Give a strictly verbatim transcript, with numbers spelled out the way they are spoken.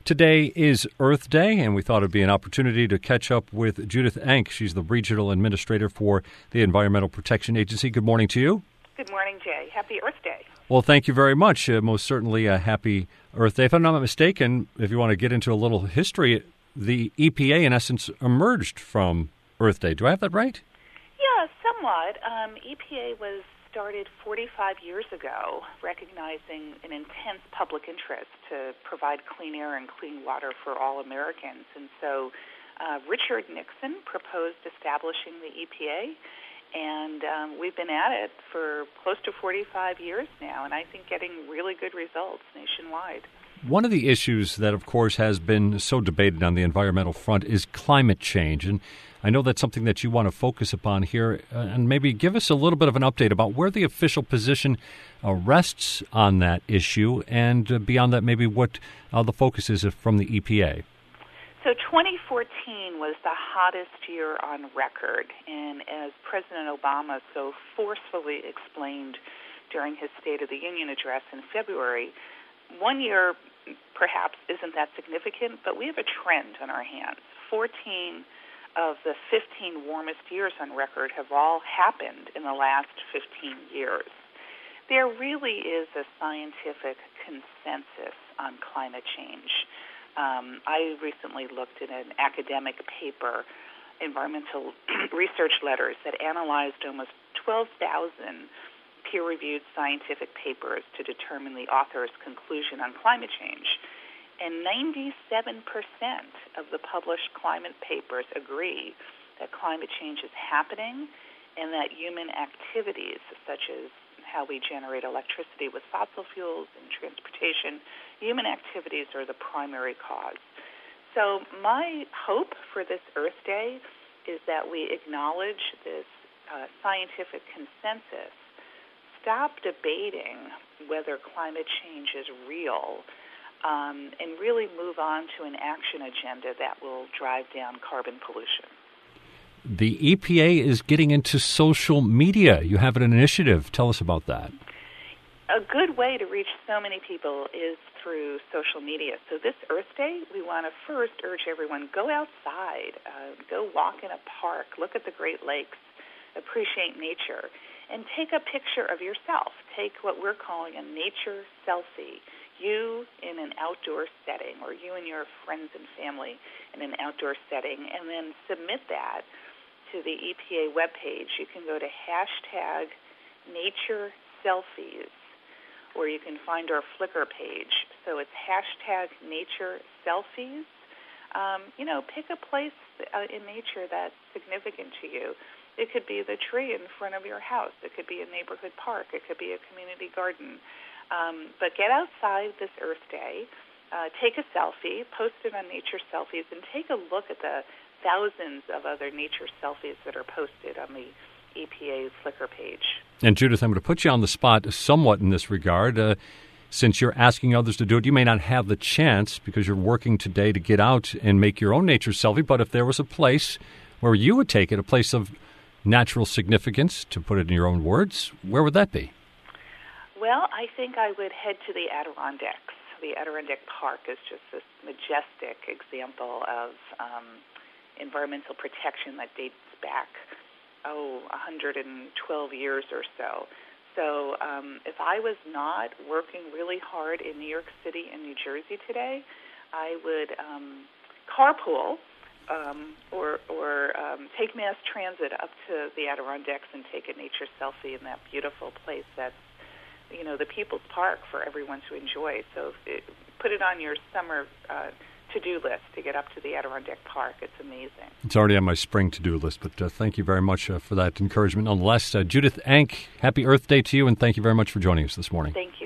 Today is Earth Day, and we thought it would be an opportunity to catch up with Judith Enck. She's the Regional Administrator for the Environmental Protection Agency. Good morning to you. Good morning, Jay. Happy Earth Day. Well, thank you very much. Uh, most certainly a happy Earth Day. If I'm not mistaken, if you want to get into a little history, the E P A, in essence, emerged from Earth Day. Do I have that right? Yeah, somewhat. Um, E P A was started forty-five years ago, recognizing an intense public interest to provide clean air and clean water for all Americans. And so uh, Richard Nixon proposed establishing the E P A, and um, we've been at it for close to forty-five years now, and I think getting really good results nationwide. One of the issues that, of course, has been so debated on the environmental front is climate change. And I know that's something that you want to focus upon here. Uh, and maybe give us a little bit of an update about where the official position uh, rests on that issue. And uh, beyond that, maybe what uh, the focus is from the E P A. So twenty fourteen was the hottest year on record. And as President Obama so forcefully explained during his State of the Union address in February, one year perhaps isn't that significant, but we have a trend on our hands. fourteen of the fifteen warmest years on record have all happened in the last fifteen years. There really is a scientific consensus on climate change. Um, I recently looked at an academic paper, Environmental Research Letters, that analyzed almost twelve thousand peer-reviewed scientific papers to determine the author's conclusion on climate change. And ninety-seven percent of the published climate papers agree that climate change is happening and that human activities, such as how we generate electricity with fossil fuels and transportation, human activities are the primary cause. So my hope for this Earth Day is that we acknowledge this uh, scientific consensus, stop debating whether climate change is real, um, and really move on to an action agenda that will drive down carbon pollution. The E P A is getting into social media. You have an initiative. Tell us about that. A good way to reach so many people is through social media. So this Earth Day, we want to first urge everyone, go outside, uh, go walk in a park, look at the Great Lakes, appreciate nature, and take a picture of yourself. Take what we're calling a nature selfie, you in an outdoor setting, or you and your friends and family in an outdoor setting, and then submit that to the E P A webpage. You can go to hashtag nature selfies, or you can find our Flickr page. So it's hashtag nature selfies. Um, you know, pick a place uh, in nature that's significant to you. It could be the tree in front of your house. It could be a neighborhood park. It could be a community garden. Um, but get outside this Earth Day, uh, take a selfie, post it on Nature Selfies, and take a look at the thousands of other nature selfies that are posted on the E P A Flickr page. And Judith, I'm going to put you on the spot somewhat in this regard. Uh, since you're asking others to do it, you may not have the chance because you're working today to get out and make your own nature selfie. But if there was a place where you would take it, a place of natural significance, to put it in your own words, where would that be? Well, I think I would head to the Adirondacks. The Adirondack Park is just this majestic example of um, environmental protection that dates back, oh, one hundred twelve years or so. So um, if I was not working really hard in New York City and New Jersey today, I would um, carpool Um, or or um, take mass transit up to the Adirondacks and take a nature selfie in that beautiful place that's, you know, the People's Park for everyone to enjoy. So it, put it on your summer uh, to-do list to get up to the Adirondack Park. It's amazing. It's already on my spring to-do list, but uh, thank you very much uh, for that encouragement. Nonetheless, uh, Judith Enck, happy Earth Day to you, and thank you very much for joining us this morning. Thank you.